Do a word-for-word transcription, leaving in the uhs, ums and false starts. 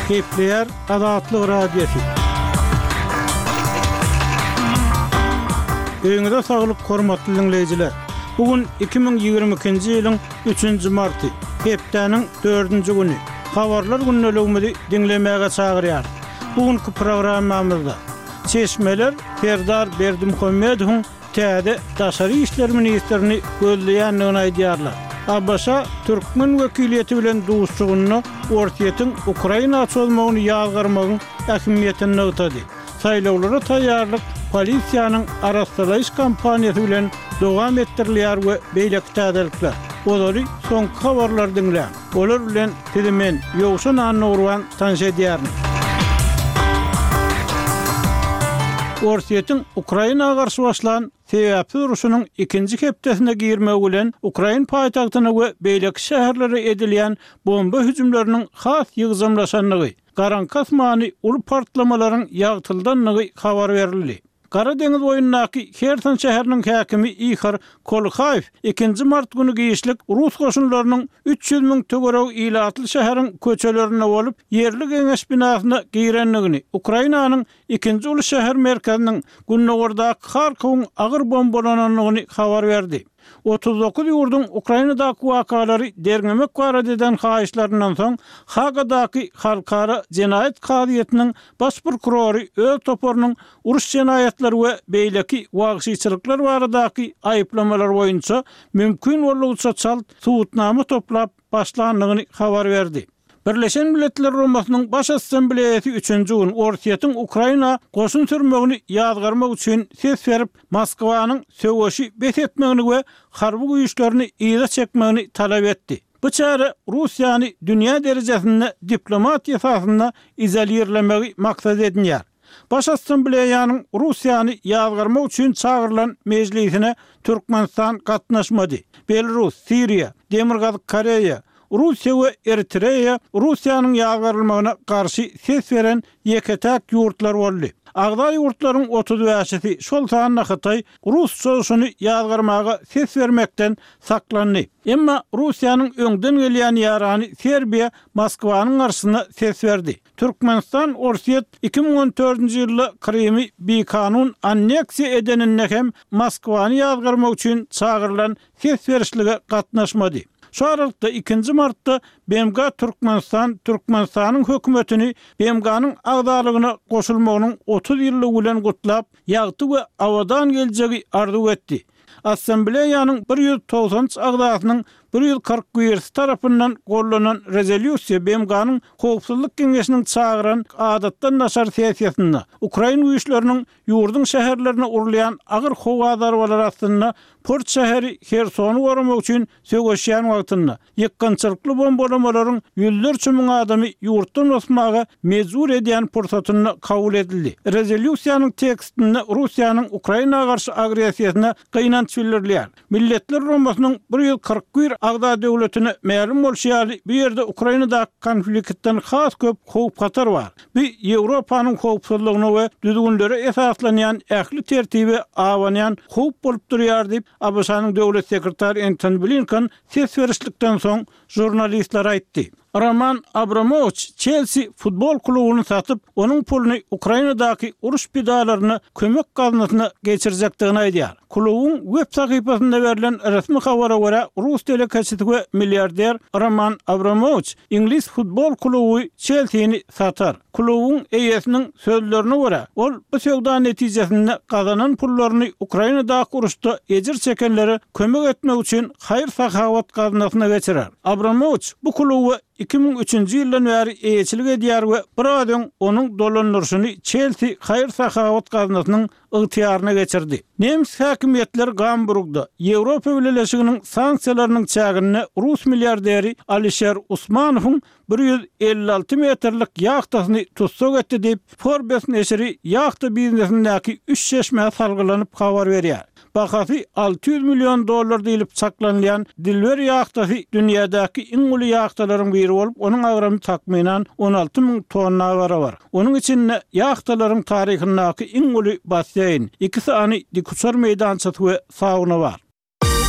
Kepler Adatlyk Radiosu. Öňüňizde saglyk, hormatly dinleyijiler. Bugün iki bin ýygrimi ikinji ýylyň üçünji marty, hepdeniň dördünji güni. Habarlar günneligimizi dinlemäge çagyrýar. Bugünkü programmamyzda Çeşmeler Serdar Berdimuhammedowyň täze daşary işler ministrini gözleýändigini aýdýarlar. Abbaşa Türkmen wekiliýeti bilen duşçugyny Ortiýetiň Ukraina açylmagyny ýazgyrmagyň ähmiýetini ýetdi. Saýlawlara taýýarlyk polisiýanyň araşdyrýış kampaniýasy bilen dowam etdirilýär we beýleki täzelikler. Olary soňky habarlar dinleýän. Olar bilen Tidimen ýogşun anurwan tanşedýärmi? Ortiýetiň Ukraina garşy başlan sebäpsiz uruşunyň ikinji hepdesine girmegi bilen Ukraina paýtagtyna we beýleki şäherlere edilýän bomba hüjümleriniň has ýygyzamlaşanlygy, Garankas many ulu partlamalaryň ýagtyldanlygy habar berildi. Kara Deňiz boýundaky Kherson şäheriniň häkimi Ihor Kolkhaýew ikinji mart güni giýişlik Rus goşunlarynyň üç ýüz miň tögereg ilatly şäheriň köçelerine bolup ýerli geňeş binasyna girenligini, Ukrainanyň ikinji uly şäher merkeziniň Günnogordaky Kharkowyň agyr bombalananlygyny habar berdi. otuz dokuz ýurdun Ukrainadaky wakalary derňemek barada eden haýyşlaryndan soň Hagadaky Halkara Jenaýat Gadyetiniň baş prokurory öz toporunyň uruş jenaýatları we beýleki wagşyçylyklar baradaky aýyplamalar boýunça mümkin bolýança çalt suwutnama toplap başlandygyny habar berdi. Birleşen Milletler Romasynyň baş assambleýasy üçünji gün Ortiýetiň Ukraina goşun sürmegini ýazgyrmak üçin ses berip Moskwanyň söwüşi bet etmegini we harby güýçlerini ýyga çekmegini talap etdi. Bu çare Russiýany dünýä derejesinde diplomatiýa esasynda izolýerlemegi maksat edilýär. Baş assambleýanyň Russiýany ýazgyrmak üçin çagyrılan mejlisine Türkmenistan gatnaşmady. Belarus, Siriýa, Demirgaz Koreýa, Russiýa we Eritreýa Russiýanyň ýazgyrylmagyna garşy ses beren ýeketäk ýurtlar boldy. Agda ýurtlaryň otuz beşi şol sanyna Hatay Rus sözüni ýazgyrmaga ses bermekden saklandy. Emma Russiýanyň öňden gelýän ýarany Serbiýa Moskwanyň garşyna ses berdi. Türkmenistan Ortiýet iki bin on dördünji ýylda Krymy beýkanun anneksiýa edenine hem Moskwany ýazgyrmak üçin çagyrılan ses berişlige gatnaşmady. Şu aralykda ikinji martda B M G Türkmenistan Türkmenistanyň hökümetini B M G'nyň agdalygyna goşulmagynyň otuz ýyllygy bilen gutlap, ýagty we awadan geljegi arzu etdi. Assambleýanyň bir ýüz togsanjy agdasynyň bir ýüz kırk birisi tarapyndan gollanan rezolýusiýa B M G'nyň Howpsuzlyk Geňeşiniň çagyran adatdan naşar sessiýasynda Ukraina güýçleriniň ýurdun şäherlerine urulayan agyr howazar bolar aslynda Port şäheri Khersony goramak üçin söwüşýän wagtynda ýykkançylykly bombalamalaryň ýüzlerçe miň adamy ýurtdan osmaga mejbur edýän pursatyny kabul edildi. Rezolýusiýanyň tekstinde Russiýanyň Ukraina garşy agresiýasyna gynanç bildirilýär. Milletler Romasynyň bir ýüz kırk bir agda döwletine ma'lum bolýarly bu ýerde Ukrainadaky konfliktden has köp howp hatar bar. Bu Ýewropanyň howpsuzlygyna we düzgünlere esaslanýan ähli tertibi awanýan howp bolup durýar diýip A B S-nyň döwlet sekretary Antony Blinken ses berişlikden soň jurnalistlere aýtdy. Roman Abramovich Chelsea futbol klubyny satyp, onuň puluny Ukrainadaky uruş pidalaryny kömek gaznasyna geçirecekdigini aýdýar. Klubyň web sahypasynda berilen resmi habara görä Rus telekeçiti we milliarder Roman Abramovich Ingliz futbol kluby Chelsea'ni satar. Klubyň eýesiniň sözlerine görä, ol bu söwda netijesinde gazanan pullaryny Ukrainadaky uruşda ejir çekenlere kömek etmek üçin haýyr sahawat gaznasyna geçirer. Abramovich bu kluby iki bin üçünji ýyldan bäri eýetçilik edýär we bir adam onuň dolanlaryny Chelsea haýyr sahawat gaznasynyň ygtyýaryna geçirdi. Nemis häkimiýetleri Gamburgda Ýewropa Birleşiginiň sanksiýalarynyň çägini Rus milliarderi Alisher Usmanowyň bir ýüz elli alty metrlik ýachtasyny tutsak etdi diýip Forbes neşri ýachta biznesindäki üç şeşme salgylanyp habar berýär. Bahasy altı yüz milyon dollar diýilip saklanýan Dilber ýahtasy dünýädäki iň uly ýahtalaryň biri bolup, onuň agramy takminan on alty miň tonna bar. Onuň içinde ýahtalaryň taryhyndaky iň uly basseyn, iki sany dikuçar meýdançasy we sauna bar.